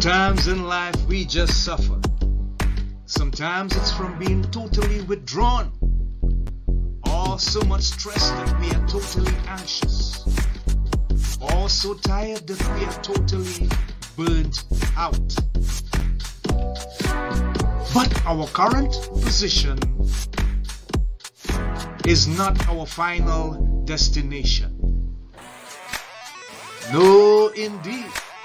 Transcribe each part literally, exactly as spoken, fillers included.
Sometimes in life we just suffer. Sometimes it's from being totally withdrawn, or so much stress that we are totally anxious, or so tired that we are totally burnt out. But our current position is not our final destination. No, indeed.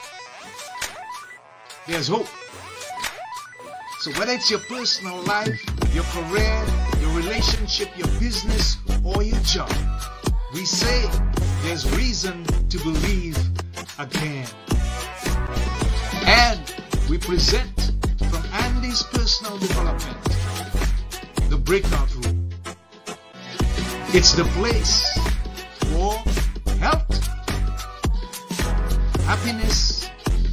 There's hope. So whether it's your personal life, your career, your relationship, your business, or your job, we say there's reason to believe again. And we present from Andy's personal development, the Breakout Room. It's the place for health, happiness,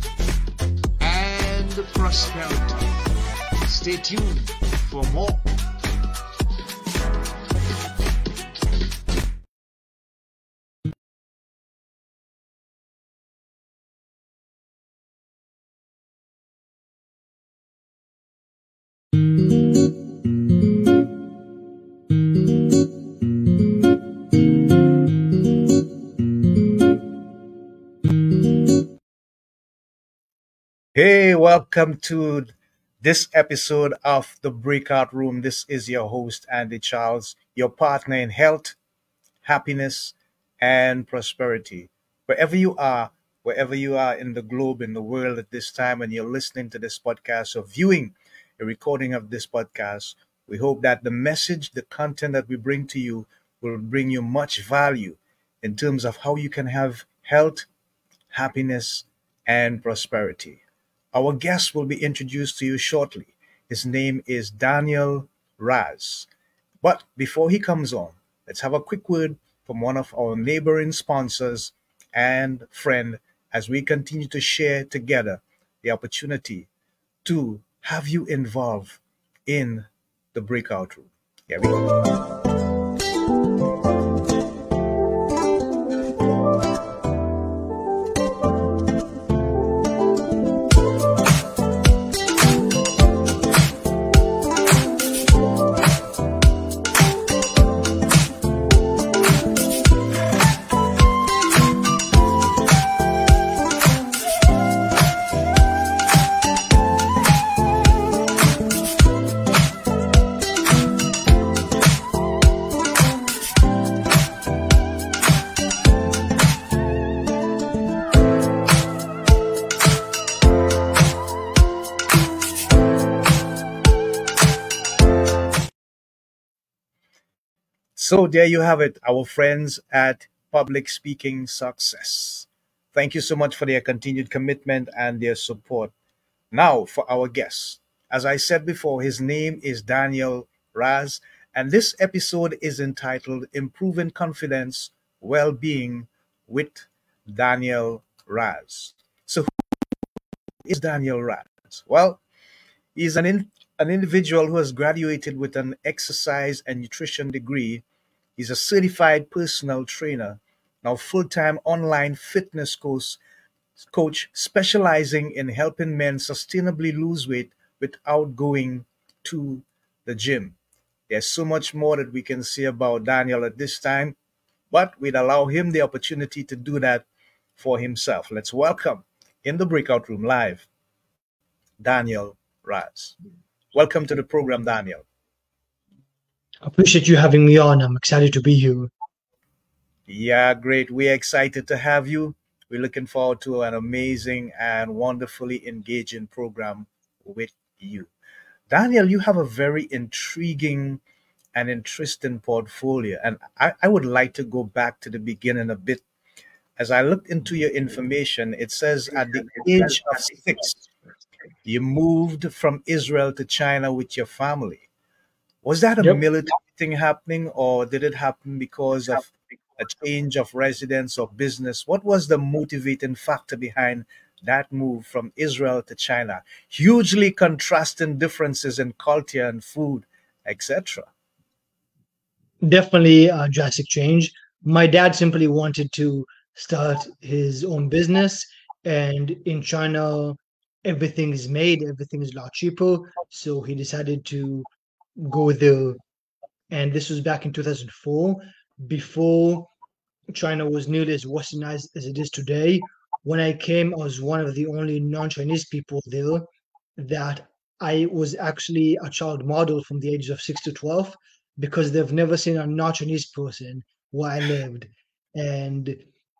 and prosperity. Stay tuned for more. Hey, welcome to this episode of The Breakout Room. This is your host, Andy Charles, your partner in health, happiness, and prosperity. Wherever you are, wherever you are in the globe, in the world at this time, and you're listening to this podcast or viewing a recording of this podcast, we hope that the message, the content that we bring to you will bring you much value in terms of how you can have health, happiness, and prosperity. Our guest will be introduced to you shortly. His name is Daniel Raz. But before he comes on, let's have a quick word from one of our neighboring sponsors and friend as we continue to share together the opportunity to have you involved in the Breakout Room. Here we go. So there you have it, our friends at Public Speaking Success. Thank you so much for their continued commitment and their support. Now for our guest. As I said before, his name is Daniel Raz, and this episode is entitled Improving Confidence, Well-Being with Daniel Raz. So who is Daniel Raz? Well, he's an, in, an individual who has graduated with an exercise and nutrition degree. He's a certified personal trainer, now full-time online fitness coach, coach specializing in helping men sustainably lose weight without going to the gym. There's so much more that we can say about Daniel at this time, but we'd allow him the opportunity to do that for himself. Let's welcome in the Breakout Room live, Daniel Raz. Welcome to the program, Daniel. Appreciate you having me on. I'm excited to be here. Yeah, great. We're excited to have you. We're looking forward to an amazing and wonderfully engaging program with you. Daniel, you have a very intriguing and interesting portfolio. And I, I would like to go back to the beginning a bit. As I looked into your information, it says at the age of six, you moved from Israel to China with your family. Was that a Yep. military thing happening, or did it happen because of a change of residence or business? What was the motivating factor behind that move from Israel to China? Hugely contrasting differences in culture and food, et cetera. Definitely a drastic change. My dad simply wanted to start his own business, and in China, everything is made, everything is a lot cheaper. So he decided to go there. And this was back in two thousand four, before China was nearly as westernized as it is today. When I came, I was one of the only non-Chinese people there that I was actually a child model from the ages of six to twelve because they've never seen a non-Chinese person where I lived. And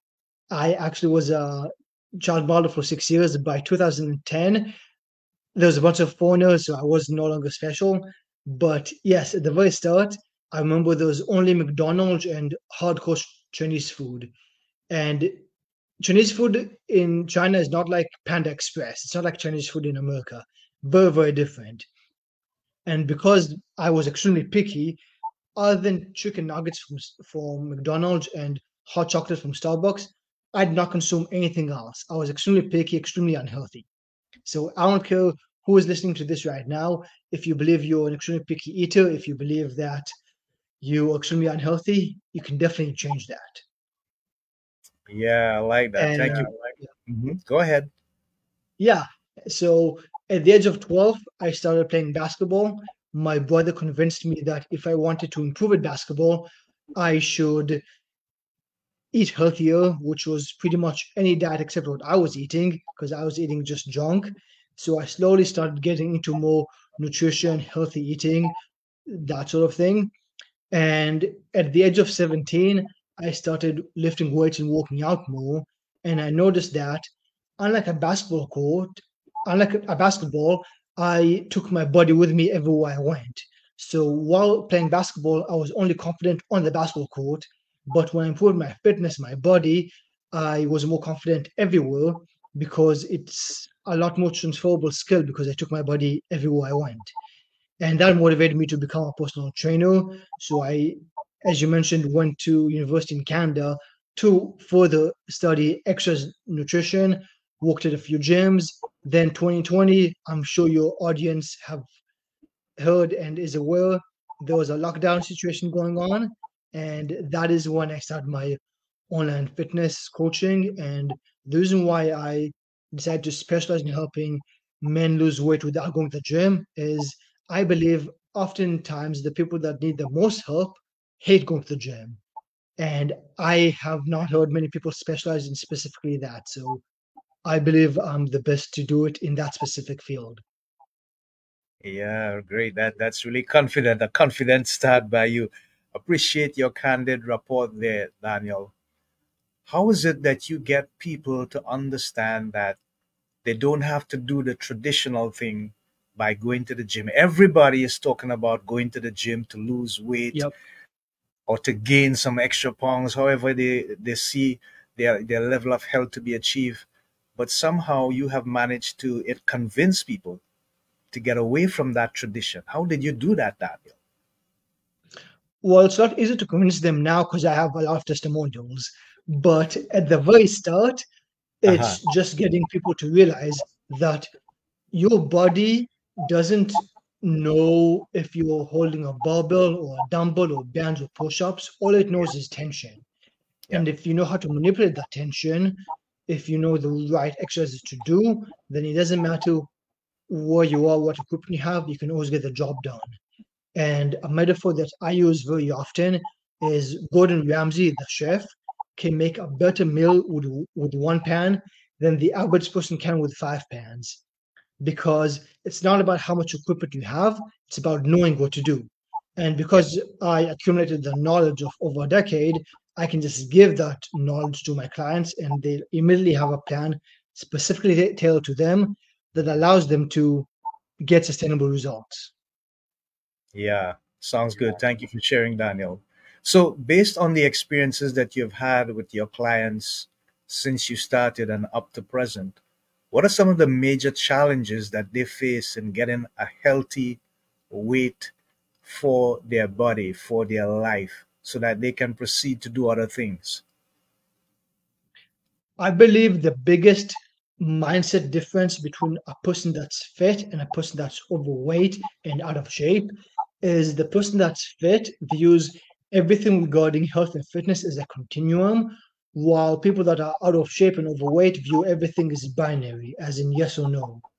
I actually was a child model for six years. By two thousand ten, there was a bunch of foreigners, so I was no longer special. But yes, at the very start, I remember there was only McDonald's and hardcore Chinese food. And Chinese food in China is not like Panda Express. It's not like Chinese food in America. Very, very different. And because I was extremely picky, other than chicken nuggets from, from McDonald's and hot chocolate from Starbucks, I did not consume anything else. I was extremely picky, extremely unhealthy. So I don't care who is listening to this right now. If you believe you're an extremely picky eater, if you believe that you're extremely unhealthy, you can definitely change that. Yeah, I like that. And Thank you. Mhm. Go ahead. yeah, so at the age of twelve, I started playing basketball. My brother convinced me that if I wanted to improve at basketball, I should eat healthier, which was pretty much any diet except what I was eating, because I was eating just junk. So I slowly started getting into more nutrition, healthy eating, that sort of thing. And at the age of seventeen, I started lifting weights and working out more. And I noticed that, unlike a basketball court, unlike a basketball, I took my body with me everywhere I went. So while playing basketball, I was only confident on the basketball court. But when I improved my fitness, my body, I was more confident everywhere because it's a lot more transferable skill because I took my body everywhere I went. And that motivated me to become a personal trainer. So I, as you mentioned, went to university in Canada to further study exercise nutrition, worked at a few gyms. Then twenty twenty, I'm sure your audience have heard and is aware there was a lockdown situation going on. And that is when I started my online fitness coaching. And the reason why I decided to specialize in helping men lose weight without going to the gym is I believe oftentimes the people that need the most help hate going to the gym. And I have not heard many people specialize in specifically that. So I believe I'm the best to do it in that specific field. Yeah, great. That that's really confident. A confident start by you. Appreciate your candid report there, Daniel. How is it that you get people to understand that they don't have to do the traditional thing by going to the gym? Everybody is talking about going to the gym to lose weight Yep. or to gain some extra pounds, however they, they see their, their level of health to be achieved. But somehow you have managed to it convince people to get away from that tradition. How did you do that, Daniel? Well, it's not easy to convince them now because I have a lot of testimonials. But at the very start, Uh-huh. it's just getting people to realize that your body doesn't know if you're holding a barbell or a dumbbell or bands or push-ups. All it Yeah. knows is tension. Yeah. And if you know how to manipulate that tension, if you know the right exercises to do, then it doesn't matter where you are, what equipment you have, you can always get the job done. And a metaphor that I use very often is Gordon Ramsay, the chef, can make a better meal with, with one pan than the average person can with five pans. Because it's not about how much equipment you have, it's about knowing what to do. And Yeah. because I accumulated the knowledge of over a decade, I can just give that knowledge to my clients and they immediately have a plan specifically tailored to them that allows them to get sustainable results. Yeah. Sounds good. Thank you for sharing, Daniel. So, based on the experiences that you've had with your clients since you started and up to present, what are some of the major challenges that they face in getting a healthy weight for their body, for their life, so that they can proceed to do other things? I believe the biggest mindset difference between a person that's fit and a person that's overweight and out of shape is the person that's fit views everything regarding health and fitness as a continuum, while people that are out of shape and overweight view everything as binary, as in yes or no.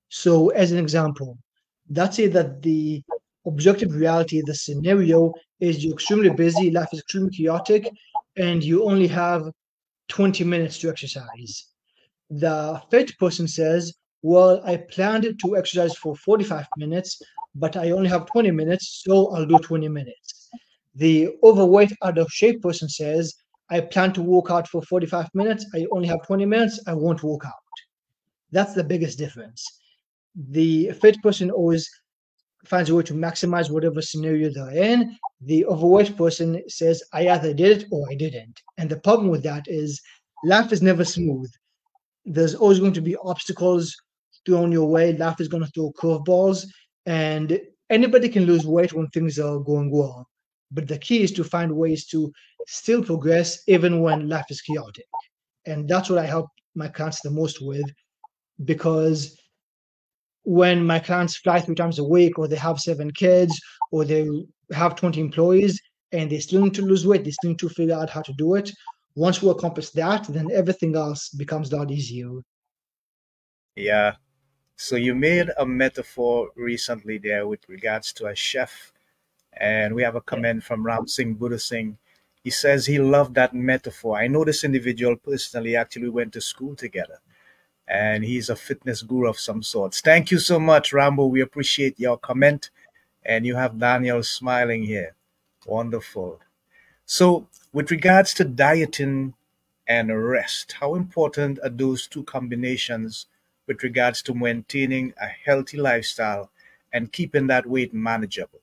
So, as an example, let's say that the objective reality, the scenario is you're extremely busy, life is extremely chaotic, and you only have twenty minutes to exercise. The fit person says, well, I planned to exercise for forty-five minutes, but I only have twenty minutes, so I'll do twenty minutes. The overweight, out of shape person says, I plan to work out for forty-five minutes, I only have twenty minutes, I won't work out. That's the biggest difference. The fit person always finds a way to maximize whatever scenario they're in. The overweight person says, I either did it or I didn't. And the problem with that is life is never smooth. There's always going to be obstacles thrown your way. Life is going to throw curveballs, and anybody can lose weight when things are going well. But the key is to find ways to still progress even when life is chaotic. And that's what I help my clients the most with, because when my clients fly three times a week, or they have seven kids, or they have twenty employees, and they still need to lose weight, they still need to figure out how to do it. Once we accomplish that, then everything else becomes a lot easier. Yeah. So you made a metaphor recently there with regards to a chef, and we have a Yeah. comment from Ram Singh Buddha Singh. He says he loved that metaphor. I know this individual personally, actually went to school together, and he's a fitness guru of some sorts. Thank you so much, Rambo. We appreciate your comment. And you have Daniel smiling here. Wonderful. So, with regards to dieting and rest, how important are those two combinations with regards to maintaining a healthy lifestyle and keeping that weight manageable?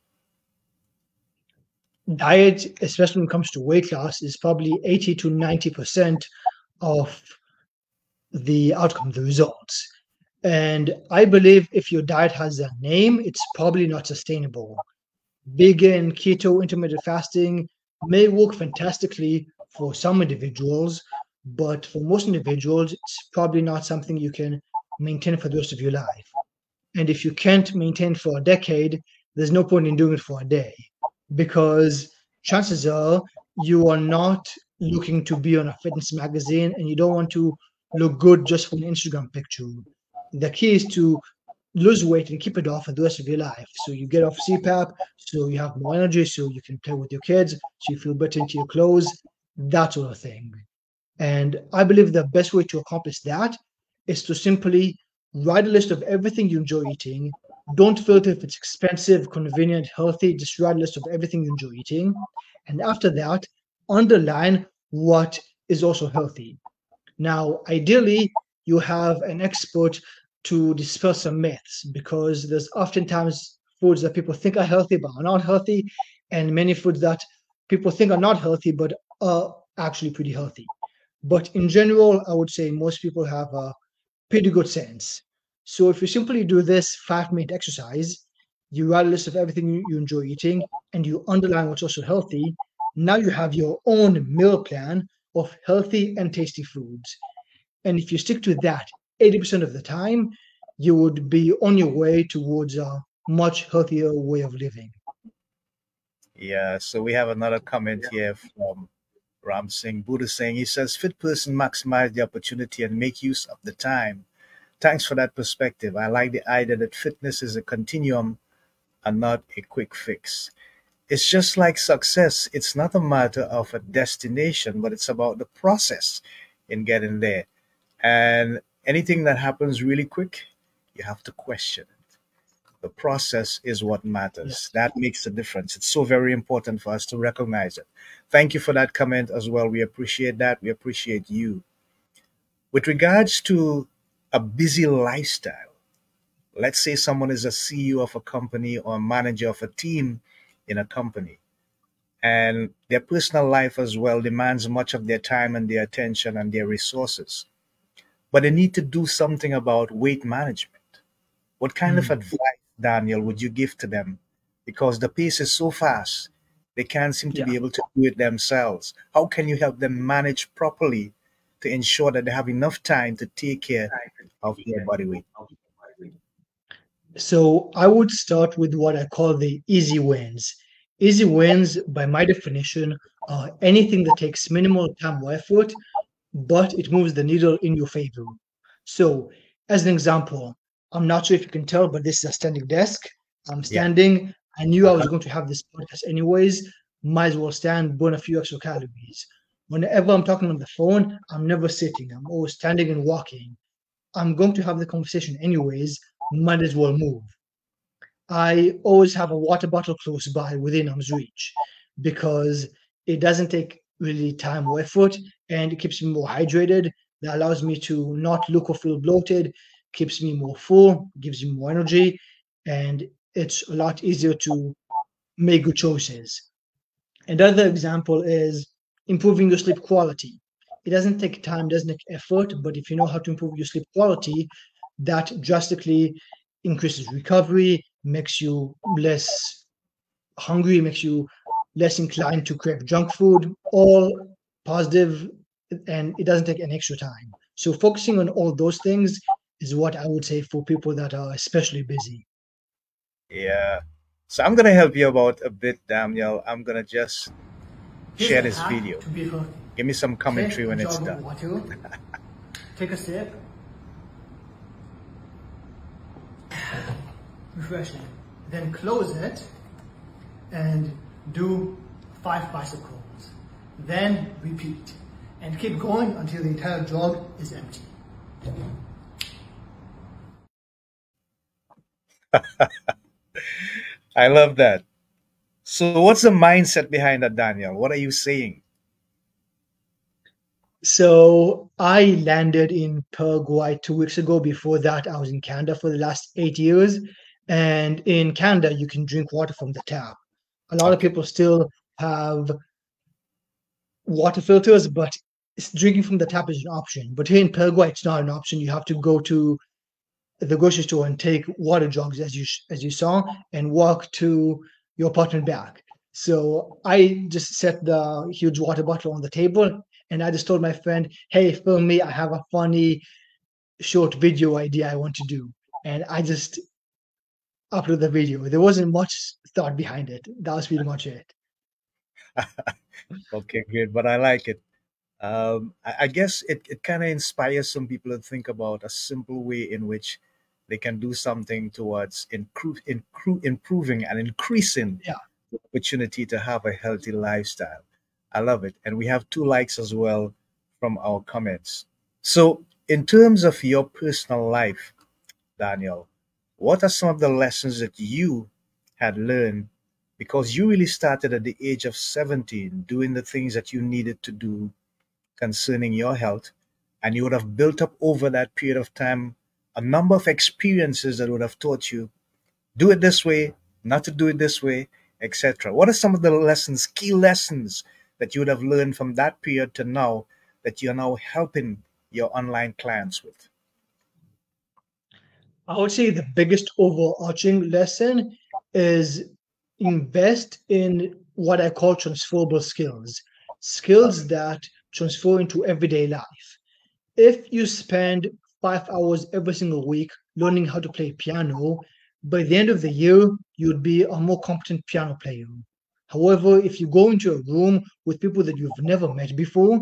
Diet, especially when it comes to weight loss, is probably eighty to ninety percent of the outcome, the results. And I believe if your diet has a name, it's probably not sustainable. Vegan, keto, intermittent fasting may work fantastically for some individuals, but for most individuals, it's probably not something you can maintain for the rest of your life. And if you can't maintain for a decade, there's no point in doing it for a day, because chances are you are not looking to be on a fitness magazine, and you don't want to look good just for an Instagram picture. The key is to lose weight and keep it off for the rest of your life. So you get off C PAP, so you have more energy, so you can play with your kids, so you feel better into your clothes, that sort of thing. And I believe the best way to accomplish that is to simply write a list of everything you enjoy eating. Don't filter if it's expensive, convenient, healthy. Just write a list of everything you enjoy eating. And after that, underline what is also healthy. Now, ideally, you have an expert to dispel some myths, because there's oftentimes foods that people think are healthy but are not healthy, and many foods that people think are not healthy but are actually pretty healthy. But in general, I would say most people have a pretty good sense. So if you simply do this five minute exercise, you write a list of everything you, you enjoy eating, and you underline what's also healthy. Now you have your own meal plan of healthy and tasty foods. And if you stick to that eighty percent of the time, you would be on your way towards a much healthier way of living. Yeah, so we have another comment here from Ram Singh Buddha Singh. He says, fit person maximize the opportunity and make use of the time. Thanks for that perspective. I like the idea that fitness is a continuum and not a quick fix. It's just like success. It's not a matter of a destination, but it's about the process in getting there. And anything that happens really quick, you have to question it. The process is what matters. Yes. That makes a difference. It's so very important for us to recognize it. Thank you for that comment as well. We appreciate that. We appreciate you. With regards to a busy lifestyle, let's say someone is a C E O of a company or a manager of a team in a company, and their personal life as well demands much of their time and their attention and their resources. But they need to do something about weight management. What kind of Mm. advice, Daniel, would you give to them? Because the pace is so fast, they can't seem to Yeah. be able to do it themselves. How can you help them manage properly to ensure that they have enough time to take care of their body weight? So I would start with what I call the easy wins. Easy wins, by my definition, are anything that takes minimal time or effort, but it moves the needle in your favor. So, as an example, I'm not sure if you can tell, but this is a standing desk. I'm Yeah. standing. I knew I was Uh-huh. going to have this podcast anyways. Might as well stand, burn a few extra calories. Whenever I'm talking on the phone, I'm never sitting. I'm always standing and walking. I'm going to have the conversation anyways. Might as well move. I always have a water bottle close by within arm's reach because it doesn't take really time or effort and it keeps me more hydrated. That allows me to not look or feel bloated, keeps me more full, gives me more energy, and it's a lot easier to make good choices. Another example is improving your sleep quality. It doesn't take time, doesn't take effort, but if you know how to improve your sleep quality, that drastically increases recovery, makes you less hungry, makes you less inclined to crave junk food, all positive, and it doesn't take any extra time. So focusing on all those things is what I would say for people that are especially busy. Yeah. So I'm gonna help you about a bit, Daniel. I'm gonna just Here's share a this hack video. to be healthy. Give me some Take commentary a when it's jug done. of water, take a sip, refresh it, then close it and do five bicycles. Then repeat and keep going until the entire jug is empty. I love that. So what's the mindset behind that, Daniel? What are you saying? So I landed in Paraguay two weeks ago. Before that, I was in Canada for the last eight years. And in Canada, you can drink water from the tap. A lot of Okay. people still have water filters, but s- drinking from the tap is an option. But here in Paraguay, it's not an option. You have to go to the grocery store and take water jugs, as you sh- as you saw, and walk to your apartment back. So I just set the huge water bottle on the table, and I just told my friend, "Hey, film me. I have a funny short video idea I want to do." And I just upload the video. There wasn't much thought behind it. That was pretty much it. Okay, great. But I like it. Um, I, I guess it, it kind of inspires some people to think about a simple way in which they can do something towards incru- incru- improving and increasing Yeah. the opportunity to have a healthy lifestyle. I love it. And we have two likes as well from our comments. So, in terms of your personal life, Daniel, what are some of the lessons that you had learned because you really started at the age of seventeen doing the things that you needed to do concerning your health, and you would have built up over that period of time a number of experiences that would have taught you do it this way, not to do it this way, et cetera. What are some of the lessons, key lessons that you would have learned from that period to now that you're now helping your online clients with? I would say the biggest overarching lesson is invest in what I call transferable skills, skills that transfer into everyday life. If you spend five hours every single week learning how to play piano, by the end of the year, you'd be a more competent piano player. However, if you go into a room with people that you've never met before,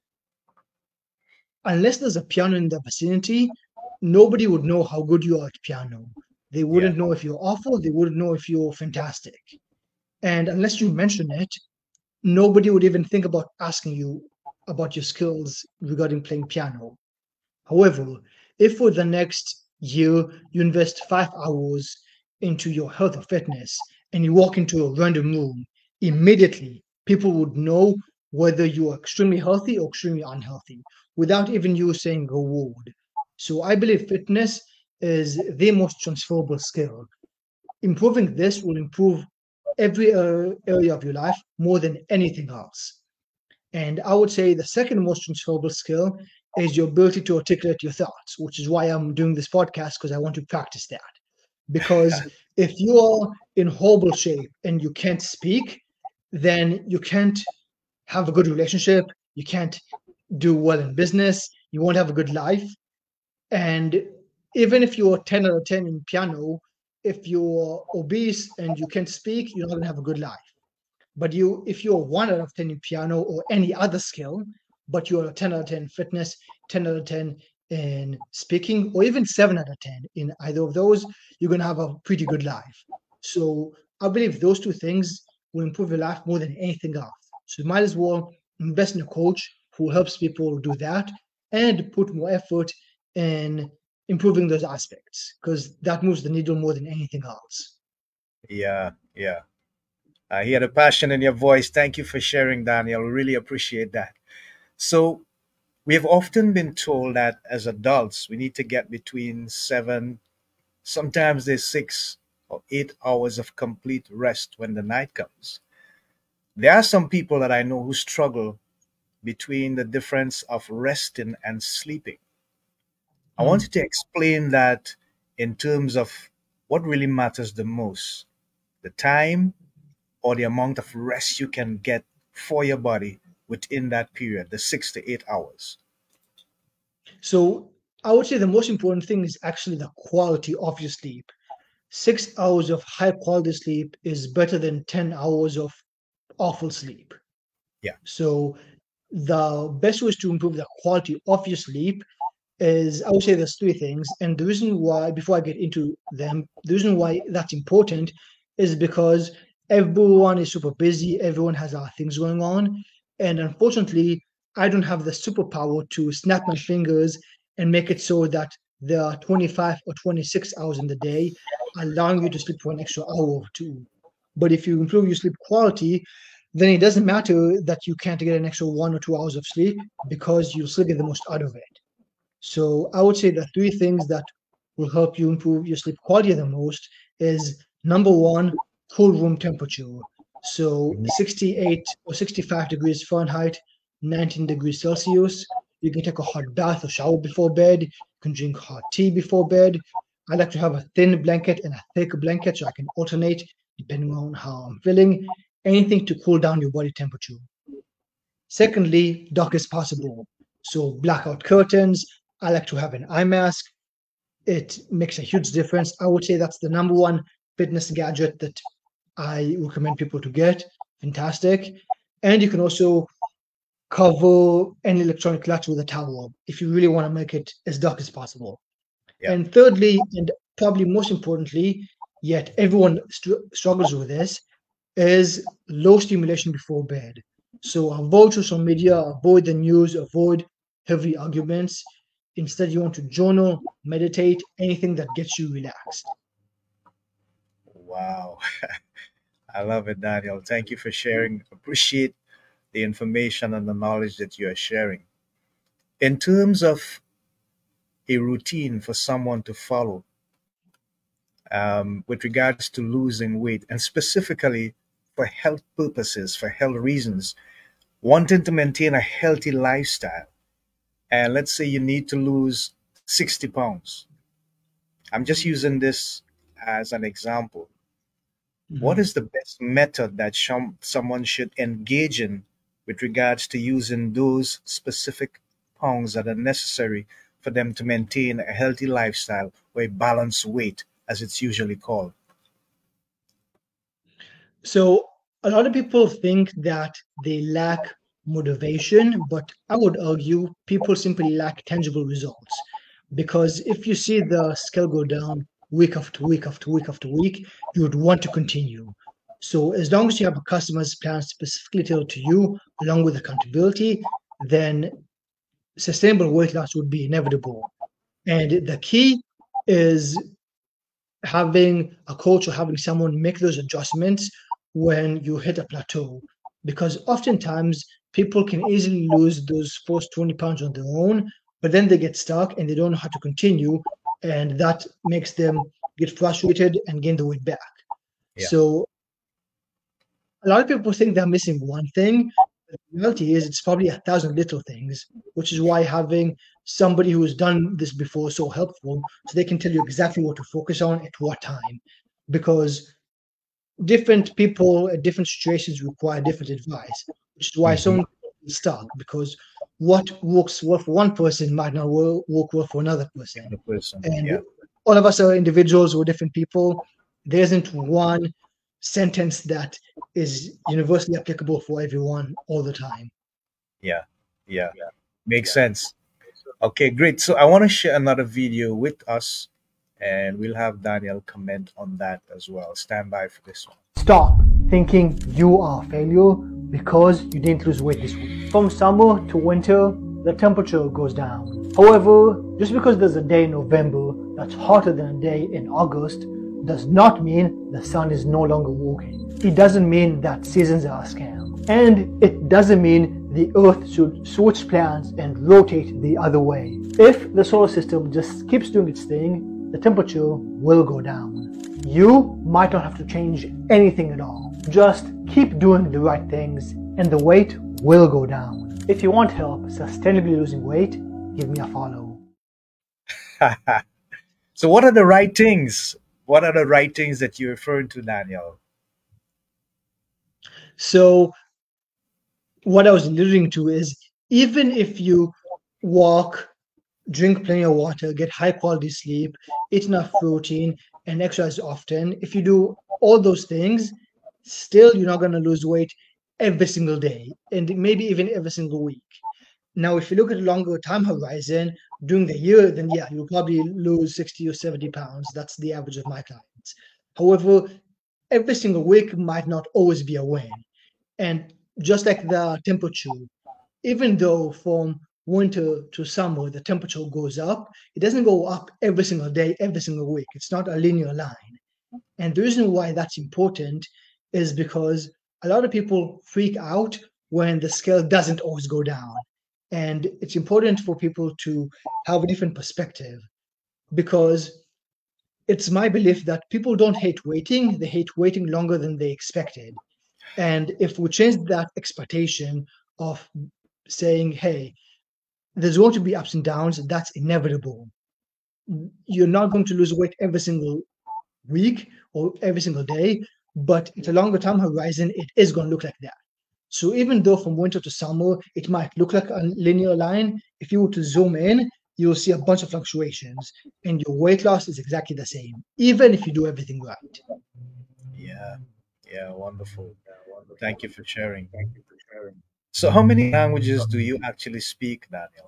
unless there's a piano in the vicinity, nobody would know how good you are at piano. They Yeah, wouldn't know if you're awful, they wouldn't know if you're fantastic. And unless you mention it, nobody would even think about asking you about your skills regarding playing piano. However, if for the next year you invest five hours into your health or fitness and you walk into a random room, immediately people would know whether you are extremely healthy or extremely unhealthy without even you saying a word. So I believe fitness is the most transferable skill. Improving this will improve every uh, area of your life more than anything else. And I would say the second most transferable skill is your ability to articulate your thoughts, which is why I'm doing this podcast because I want to practice that. Because if you are in horrible shape and you can't speak, then you can't have a good relationship, you can't do well in business, you won't have a good life. And even if you're ten out of ten in piano, if you're obese and you can't speak, you're not going to have a good life. But you, if you're one out of ten in piano or any other skill, but you're a ten out of ten in fitness, ten out of ten in speaking, or even seven out of ten in either of those, you're going to have a pretty good life. So I believe those two things will improve your life more than anything else. So you might as well invest in a coach who helps people do that and put more effort in improving those aspects, because that moves the needle more than anything else. Yeah, yeah. I hear the passion in your voice. Thank you for sharing, Daniel. Really appreciate that. So, we have often been told that as adults, we need to get between seven, sometimes there's six or eight hours of complete rest when the night comes. There are some people that I know who struggle between the difference of resting and sleeping. I want Mm. you to explain that in terms of what really matters the most, the time or the amount of rest you can get for your body within that period, the six to eight hours. So I would say the most important thing is actually the quality of your sleep. Six hours of high quality sleep is better than ten hours of awful sleep. Yeah. So the best ways to improve the quality of your sleep is, I would say there's three things. And the reason why, before I get into them, the reason why that's important is because everyone is super busy, everyone has other things going on. And unfortunately, I don't have the superpower to snap my fingers and make it so that there are twenty-five or twenty-six hours in the day, allowing you to sleep for an extra hour or two. But if you improve your sleep quality, then it doesn't matter that you can't get an extra one or two hours of sleep, because you'll still get the most out of it. So I would say the three things that will help you improve your sleep quality the most is, number one, cool room temperature. So Mhm. sixty-eight or sixty-five degrees Fahrenheit, nineteen degrees Celsius. You can take a hot bath or shower before bed. You can drink hot tea before bed. I like to have a thin blanket and a thick blanket so I can alternate depending on how I'm feeling. Anything to cool down your body temperature. Secondly, dark as possible. So blackout curtains. I like to have an eye mask. It makes a huge difference. I would say that's the number one fitness gadget that I recommend people to get. Fantastic. And you can also cover any electronic clutch with a towel if you really want to make it as dark as possible. Yeah. And thirdly, and probably most importantly, yet everyone str- struggles with this, is low stimulation before bed. So avoid social media, avoid the news, avoid heavy arguments. Instead, you want to journal, meditate, anything that gets you relaxed. Wow. I love it, Daniel. Thank you for sharing. Appreciate the information and the knowledge that you are sharing. In terms of a routine for someone to follow, um, with regards to losing weight, and specifically for health purposes, for health reasons, wanting to maintain a healthy lifestyle, and let's say you need to lose sixty pounds. I'm just using this as an example. What Mhm. is the best method that shom- someone should engage in with regards to using those specific pounds that are necessary for them to maintain a healthy lifestyle or a balanced weight, as it's usually called? So a lot of people think that they lack motivation, but I would argue people simply lack tangible results. Because if you see the scale go down week after week after week after week, you would want to continue. So as long as you have a customer's plan specifically tailored to you, along with accountability, then sustainable weight loss would be inevitable. And the key is having a coach or having someone make those adjustments when you hit a plateau. Because oftentimes people can easily lose those first twenty pounds on their own, but then they get stuck and they don't know how to continue. And that makes them get frustrated and gain the weight back. Yeah. So a lot of people think they're missing one thing. The reality is it's probably a thousand little things, which is why having somebody who has done this before is so helpful, so they can tell you exactly what to focus on at what time. Because different people at different situations require different advice, which is why Hmm. some people feel stuck, because what works well for one person might not wo- work well for another person. The person. And Yeah. all of us are individuals, we're different people. There isn't one sentence that is universally applicable for everyone all the time. Yeah. Yeah. Makes sense. Okay, great. So I want to share another video with us, and we'll have Daniel comment on that as well. Stand by for this one. Stop thinking you are a failure because you didn't lose weight this week. From summer to winter, the temperature goes down. However, just because there's a day in November that's hotter than a day in August does not mean the sun is no longer working. It doesn't mean that seasons are a scam. And it doesn't mean the Earth should switch plans and rotate the other way. If the solar system just keeps doing its thing, the temperature will go down. You might not have to change anything at all. Just keep doing the right things and the weight will go down. If you want help sustainably losing weight, give me a follow. So what are the right things? What are the right things that you're referring to, Daniel? So what I was alluding to is even if you walk, drink plenty of water, get high quality sleep, eat enough protein, and exercise often, if you do all those things, still you're not going to lose weight every single day and maybe even every single week. Now, if you look at a longer time horizon during the year, then yeah, you'll probably lose sixty or seventy pounds. That's the average of my clients. However, every single week might not always be a win. And just like the temperature, even though from winter to summer the temperature goes up, it doesn't go up every single day, every single week. It's not a linear line. And the reason why that's important is because a lot of people freak out when the scale doesn't always go down. And it's important for people to have a different perspective, because it's my belief that people don't hate waiting, they hate waiting longer than they expected. And if we change that expectation of saying, hey, there's going to be ups and downs, that's inevitable. You're not going to lose weight every single week or every single day, but at a longer time horizon, it is going to look like that. So even though from winter to summer, it might look like a linear line, if you were to zoom in, you'll see a bunch of fluctuations and your weight loss is exactly the same, even if you do everything right. Yeah, yeah, wonderful. Thank you for sharing. So how many languages do you actually speak, Daniel?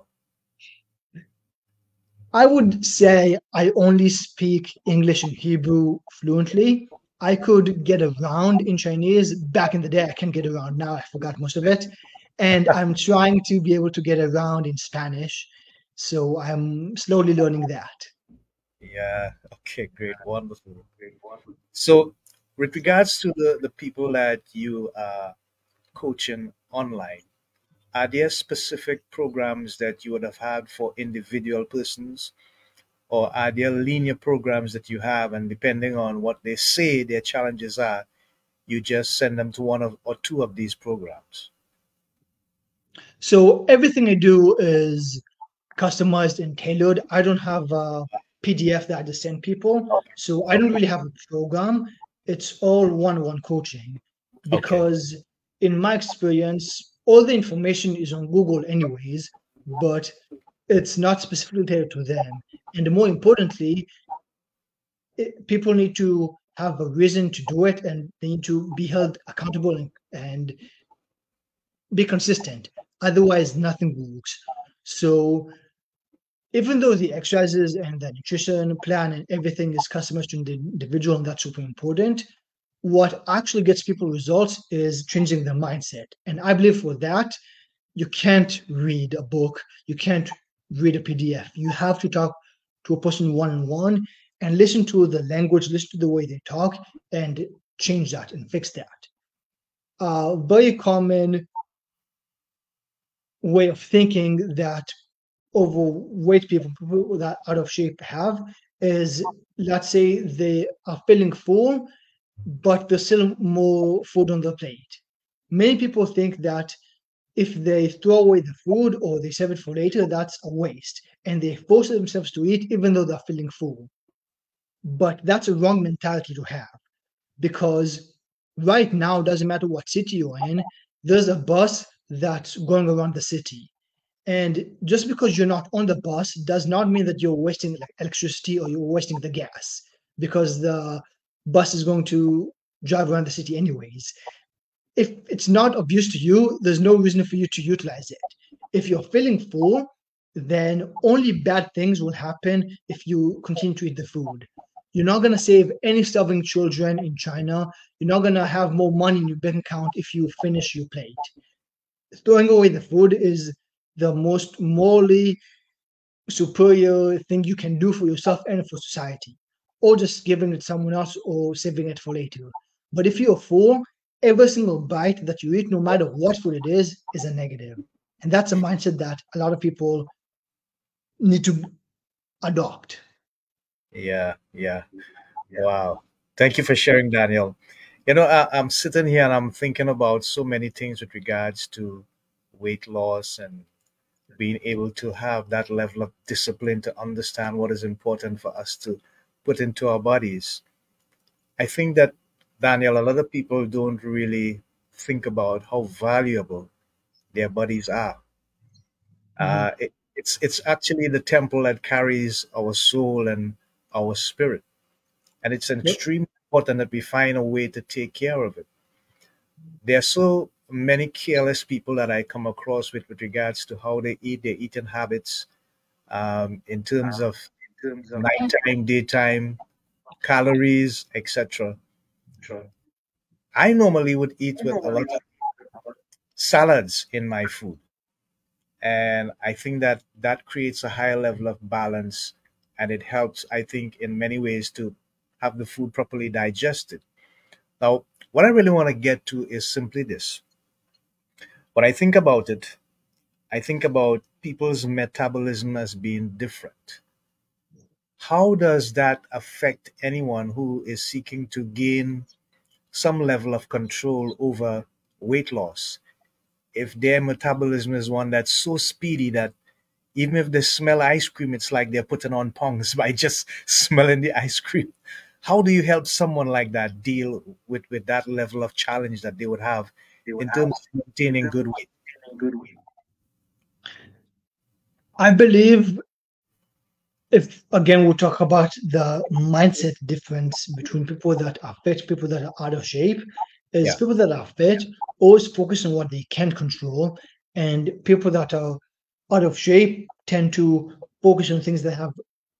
I would say I only speak English and Hebrew fluently. I could get around in Chinese. Back in the day, I can get around now. I forgot most of it. And I'm trying to be able to get around in Spanish. So I'm slowly learning that. Yeah, okay, great, wonderful. So with regards to the, the people that you are coaching online, are there specific programs that you would have had for individual persons, or are there linear programs that you have, and depending on what they say their challenges are, you just send them to one of or two of these programs? So everything I do is customized and tailored. I don't have a P D F that I just send people. So I don't Okay, really have a program. It's all one-on-one coaching, okay, because in my experience, all the information is on Google anyways, but it's not specifically tailored to them. And more importantly, it, people need to have a reason to do it, and they need to be held accountable and, and be consistent. Otherwise, nothing works. So even though the exercises and the nutrition plan and everything is customized to the individual, and that's super important, what actually gets people results is changing their mindset. And I believe for that, you can't read a book, you can't read a P D F. You have to talk to a person one on one and listen to the language, listen to the way they talk, and change that and fix that. Uh, very common way of thinking that overweight people, people that out of shape have, is, let's say they are feeling full, but there's still more food on the plate. Many people think that if they throw away the food or they save it for later, that's a waste. And they force themselves to eat even though they're feeling full. But that's a wrong mentality to have, because right now, doesn't matter what city you're in, there's a bus that's going around the city. And just because you're not on the bus does not mean that you're wasting like electricity or you're wasting the gas, because the bus is going to drive around the city anyways. If it's not of use to you, there's no reason for you to utilize it. If you're feeling full, then only bad things will happen if you continue to eat the food. You're not going to save any starving children in China. You're not going to have more money in your bank account if you finish your plate. Throwing away the food is the most morally superior thing you can do for yourself and for society, or just giving it to someone else or saving it for later. But if you're full, every single bite that you eat, no matter what food it is, is a negative. And that's a mindset that a lot of people need to adopt. Yeah, yeah. Wow. Thank you for sharing, Daniel. You know, I, I'm sitting here and I'm thinking about so many things with regards to weight loss and being able to have that level of discipline to understand what is important for us to put into our bodies. I think that, Daniel, a lot of people don't really think about how valuable their bodies are. Mhm. Uh, it, it's it's actually the temple that carries our soul and our spirit, and it's Yep. extremely important that we find a way to take care of it. There are so many careless people that I come across with with regards to how they eat, their eating habits, um, in terms of nighttime, daytime, calories, et cetera. I normally would eat with a lot of salads in my food, and I think that that creates a higher level of balance, and it helps, I think, in many ways to have the food properly digested. Now, what I really want to get to is simply this. When I think about it, I think about people's metabolism as being different. How does that affect anyone who is seeking to gain some level of control over weight loss? If their metabolism is one that's so speedy that even if they smell ice cream, it's like they're putting on pongs by just smelling the ice cream. How do you help someone like that deal with, with that level of challenge that they would have in terms of maintaining good weight? I believe if again we'll talk about the mindset difference between people that are fit, people that are out of shape, is Yeah, people that are fit always focus on what they can control, and people that are out of shape tend to focus on things that have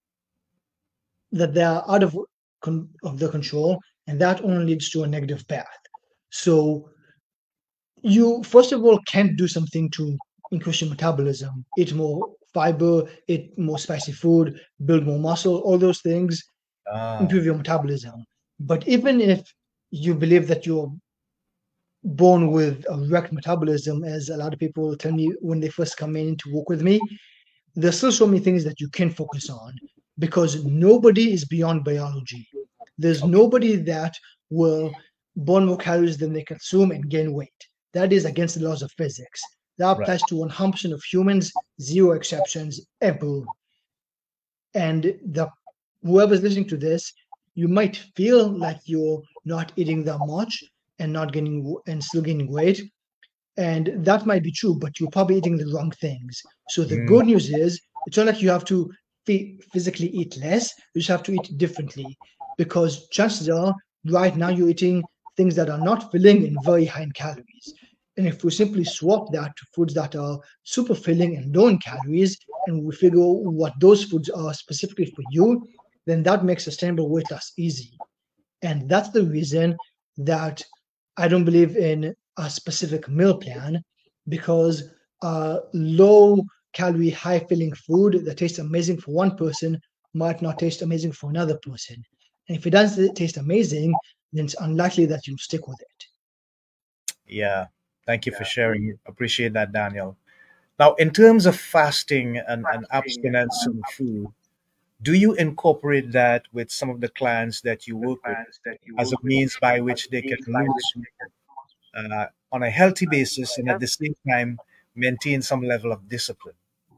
that they are out of con- of the control, and that only leads to a negative path. So you first of all can't do something to increase your metabolism, eat more fiber, eat more spicy food, build more muscle, all those things ah, improve your metabolism. But even if you believe that you're born with a wrecked metabolism, as a lot of people tell me when they first come in to work with me, there's still so many things that you can focus on, because nobody is beyond biology. There's okay, nobody that will burn more calories than they consume and gain weight. That is against the laws of physics. That right. applies to one hundred percent of humans, zero exceptions ever. And the whoever's listening to this, you might feel like you're not eating that much and not gaining and still gaining weight, and that might be true, but you're probably eating the wrong things. So the Mm, good news is it's not like you have to physically eat less, you just have to eat differently, because chances are right now you're eating things that are not filling and very high in calories. And if we simply swap that to foods that are super filling and low in calories, and we figure what those foods are specifically for you, then that makes sustainable weight loss easy. And that's the reason that I don't believe in a specific meal plan, because uh, low calorie, high filling food that tastes amazing for one person might not taste amazing for another person. And if it does taste amazing, then it's unlikely that you'll stick with it. yeah, thank you for sharing. Appreciate that, Daniel. Now, in terms of fasting and, and abstinence from food, do you incorporate that with some of the clients that you work with as a means by which they can lose uh, on a healthy basis and at the same time maintain some level of discipline?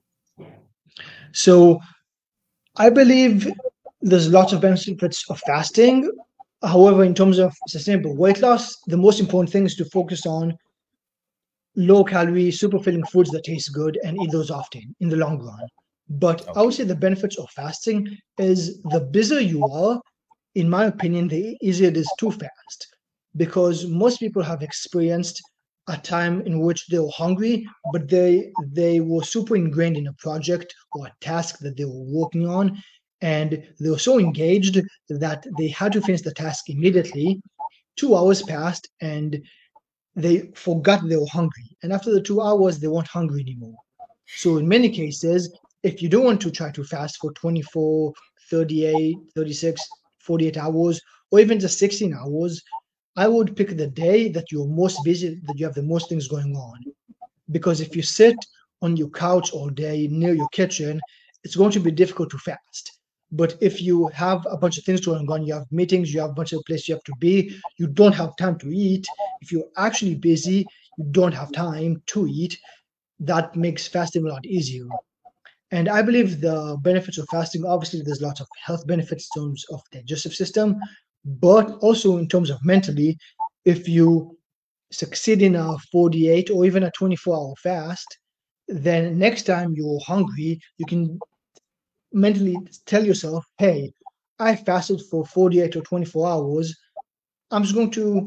So I believe there's lots of benefits of fasting. However, in terms of sustainable weight loss, the most important thing is to focus on low calorie, super filling foods that taste good and eat those often in the long run. But I would Okay. say the benefits of fasting is the busier you are, in my opinion, the easier it is to fast, because most people have experienced a time in which they were hungry, but they they were super ingrained in a project or a task that they were working on, and they were so engaged that they had to finish the task immediately. Two hours passed, and they forgot they were hungry. And after the two hours, they weren't hungry anymore. So in many cases, if you don't want to try to fast for twenty-four, thirty-eight, thirty-six, forty-eight hours, or even just sixteen hours, I would pick the day that you're most busy, that you have the most things going on. Because if you sit on your couch all day near your kitchen, it's going to be difficult to fast. But if you have a bunch of things going on, you have meetings, you have a bunch of places you have to be, you don't have time to eat. If you're actually busy, you don't have time to eat. That makes fasting a lot easier. And I believe the benefits of fasting, obviously, there's lots of health benefits in terms of the digestive system, but also in terms of mentally, if you succeed in a forty-eight or even a twenty-four hour fast, then next time you're hungry, you can mentally tell yourself, hey, I fasted for forty-eight or twenty-four hours. I'm just going to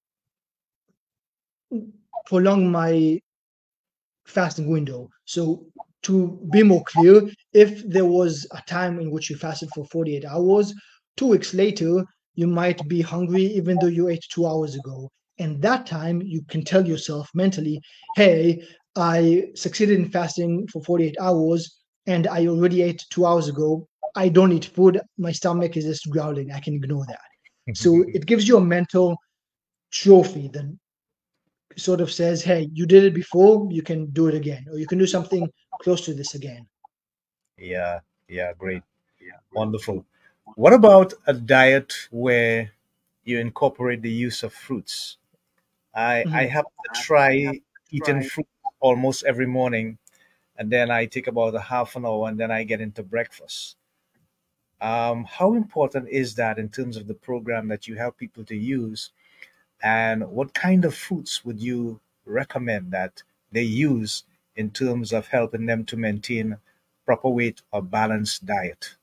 prolong my fasting window. So, to be more clear, if there was a time in which you fasted for forty-eight hours, two weeks later, you might be hungry even though you ate two hours ago. And that time, you can tell yourself mentally, hey, I succeeded in fasting for forty-eight hours and I already ate two hours ago. I don't eat food. My stomach is just growling. I can ignore that. So it gives you a mental trophy that sort of says, hey, you did it before, you can do it again, or you can do something close to this again. Yeah, yeah, great. Wonderful. What about a diet where you incorporate the use of fruits? I I Mhm. have to try eating fruit almost every morning, and then I take about a half an hour, and then I get into breakfast. Um, how important is that in terms of the program that you help people to use, and what kind of fruits would you recommend that they use in terms of helping them to maintain proper weight or balanced diet?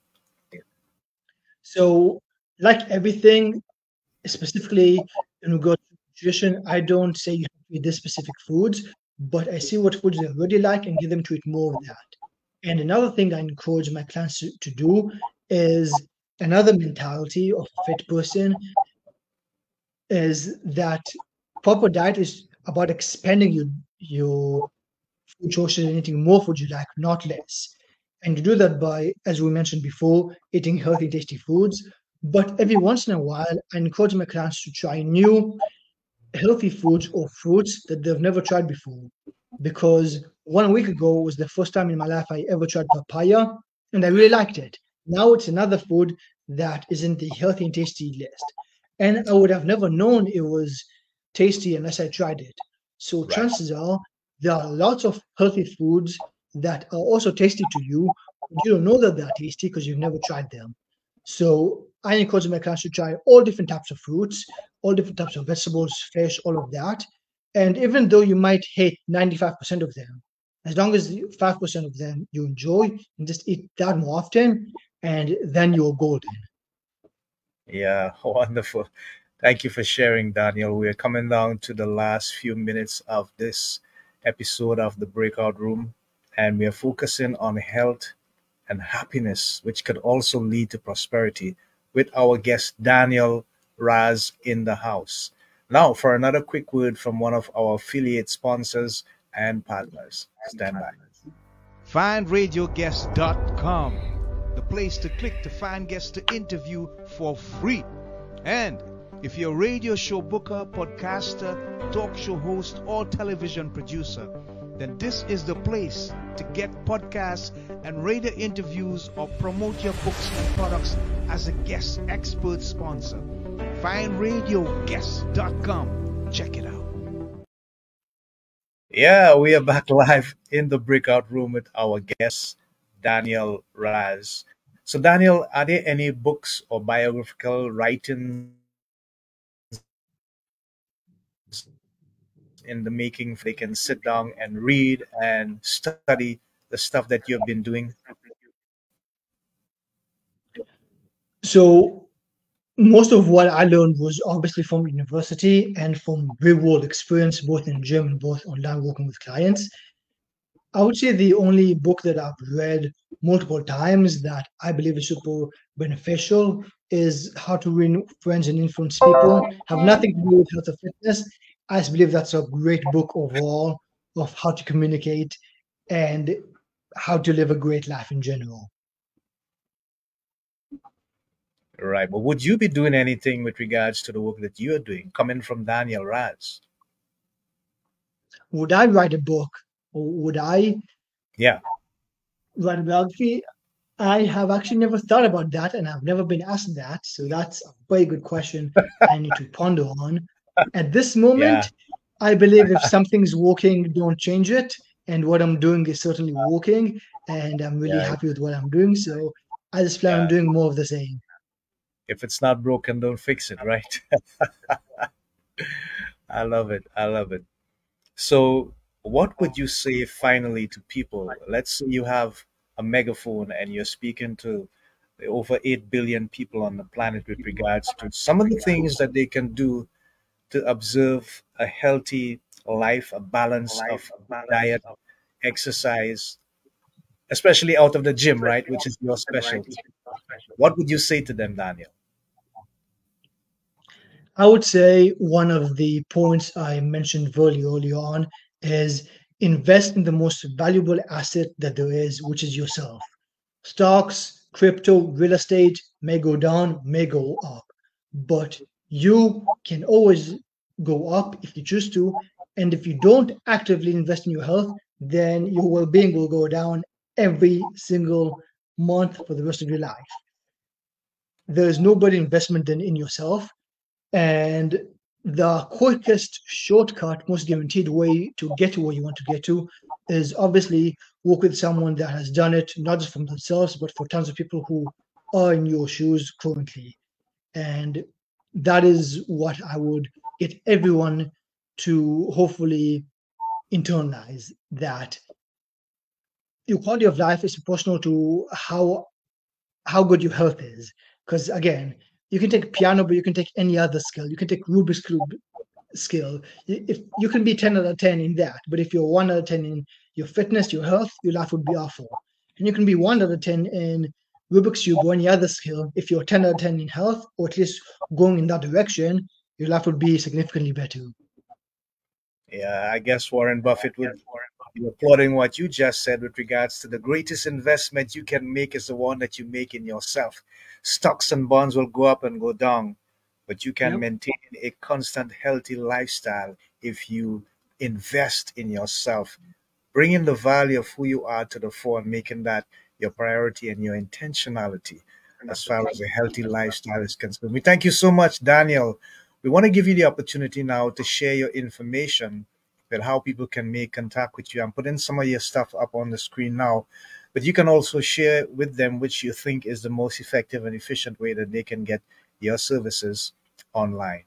So, like everything, specifically in regard to nutrition, I don't say you have to eat this specific foods, but I see what foods they really like and get them to eat more of that. And another thing I encourage my clients to, to do is another mentality of a fit person is that proper diet is about expanding your your food choices and eating more food you like, not less. And you do that by, as we mentioned before, eating healthy, tasty foods. But every once in a while, I encourage my clients to try new healthy foods or fruits that they've never tried before. Because one week ago was the first time in my life I ever tried papaya, and I really liked it. Now it's another food that is in the healthy and tasty list. And I would have never known it was tasty unless I tried it. So Right. chances are there are lots of healthy foods that are also tasty to you. But you don't know that they're tasty because you've never tried them. So I encourage my clients to try all different types of fruits, all different types of vegetables, fish, all of that. And even though you might hate ninety-five percent of them, as long as five percent of them you enjoy, and just eat that more often, and then you're golden. Yeah, wonderful. Thank you for sharing, Daniel. We are coming down to the last few minutes of this episode of the Breakout Room, and we are focusing on health and happiness, which could also lead to prosperity, with our guest, Daniel Raz, in the house. Now, for another quick word from one of our affiliate sponsors and partners. Stand by. find radio guest dot com, the place to click to find guests to interview for free. And if you're a radio show booker, podcaster, talk show host, or television producer, then this is the place to get podcasts and radio interviews or promote your books and products as a guest expert sponsor. find radio guest dot com. Check it out. Yeah, we are back live in the breakout room with our guest, Daniel Raz. So, Daniel, are there any books or biographical writings in the making they can sit down and read and study the stuff that you've been doing? So most of what I learned was obviously from university and from real world experience, both in gym and both online working with clients. I would say the only book that I've read multiple times that I believe is super beneficial is How to Win Friends and Influence People. Have nothing to do with health or fitness. I just believe that's a great book overall of how to communicate and how to live a great life in general. Right. But would you be doing anything with regards to the work that you're doing, coming from Daniel Raz? Would I write a book or would I Yeah. write a biography? I have actually never thought about that and I've never been asked that. So that's a very good question I need to ponder on. At this Yeah. moment, I believe if something's working, don't change it. And what I'm doing is certainly working. And I'm really Yeah. happy with what I'm doing. So I just plan on Yeah. doing more of the same. If it's not broken, don't fix it, right? I love it. I love it. So, what would you say finally to people? Let's say you have a megaphone and you're speaking to the over eight billion people on the planet with regards to some of the things that they can do to observe a healthy life, a balance of diet, exercise, especially out of the gym, right? Which is your specialty. What would you say to them, Daniel? I would say one of the points I mentioned very early on is invest in the most valuable asset that there is, which is yourself. Stocks, crypto, real estate may go down, may go up, but you can always go up if you choose to. And if you don't actively invest in your health, then your well being will go down every single month for the rest of your life. There is no better investment than in yourself. And the quickest shortcut, most guaranteed way to get to where you want to get to is obviously work with someone that has done it, not just for themselves, but for tons of people who are in your shoes currently. And that is what I would get everyone to hopefully internalize that your quality of life is proportional to how how good your health is. Because again, you can take piano, but you can take any other skill. You can take Rubik's Cube skill. If you can be ten out of ten in that, but if you're one out of ten in your fitness, your health, your life would be awful. And you can be one out of ten in Rubik's Cube or any other skill. If you're ten out of ten in health, or at least going in that direction, your life would be significantly better. Yeah, I guess Warren Buffett would be applauding what you just said with regards to the greatest investment you can make is the one that you make in yourself. Stocks and bonds will go up and go down, but you can Yep. maintain a constant, healthy lifestyle if you invest in yourself, bringing the value of who you are to the fore and making that your priority and your intentionality as far as a healthy lifestyle is concerned. We thank you so much, Daniel. We want to give you the opportunity now to share your information with how people can make contact with you. I'm putting some of your stuff up on the screen now, but you can also share with them which you think is the most effective and efficient way that they can get your services online.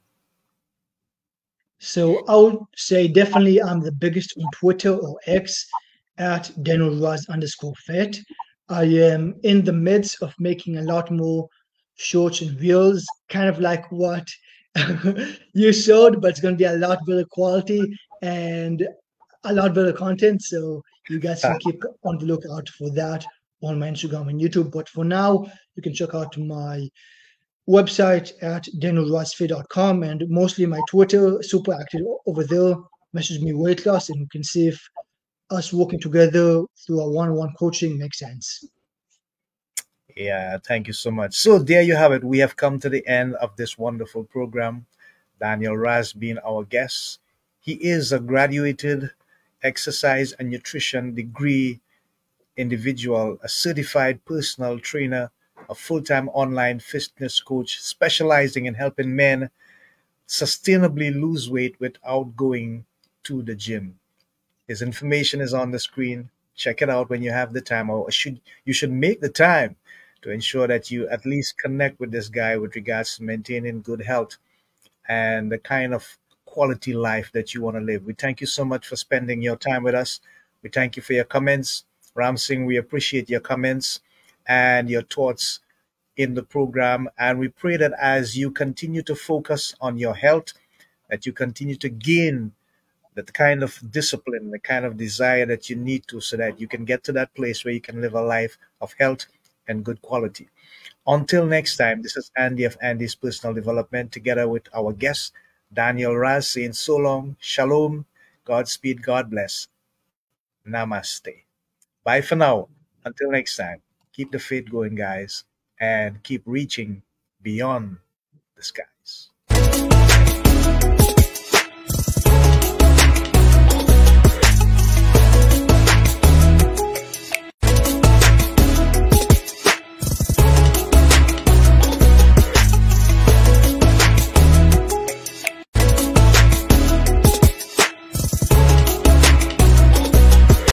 So I would say definitely I'm the biggest on Twitter or X at Denoraz underscore fit. I am in the midst of making a lot more shorts and reels, kind of like what you showed, but it's going to be a lot better quality and a lot better content. So you guys can keep on the lookout for that on my Instagram and YouTube. But for now, you can check out my website at daniel rasfi dot com and mostly my Twitter, super active over there. Message me weight loss and you can see if us working together through a one-on-one coaching makes sense. Yeah, thank you so much. So there you have it. We have come to the end of this wonderful program. Daniel Raz being our guest. He is a graduated exercise and nutrition degree individual, a certified personal trainer, a full-time online fitness coach specializing in helping men sustainably lose weight without going to the gym. His information is on the screen. Check it out when you have the time, or should you should make the time to ensure that you at least connect with this guy with regards to maintaining good health and the kind of quality life that you want to live. We thank you so much for spending your time with us. We thank you for your comments. Ram Singh, we appreciate your comments and your thoughts in the program. And we pray that as you continue to focus on your health, that you continue to gain that kind of discipline, the kind of desire that you need to, so that you can get to that place where you can live a life of health and good quality. Until next time, this is Andy of Andy's Personal Development, together with our guest, Daniel Raz, saying so long, shalom, Godspeed, God bless, namaste. Bye for now. Until next time, keep the faith going, guys, and keep reaching beyond the skies.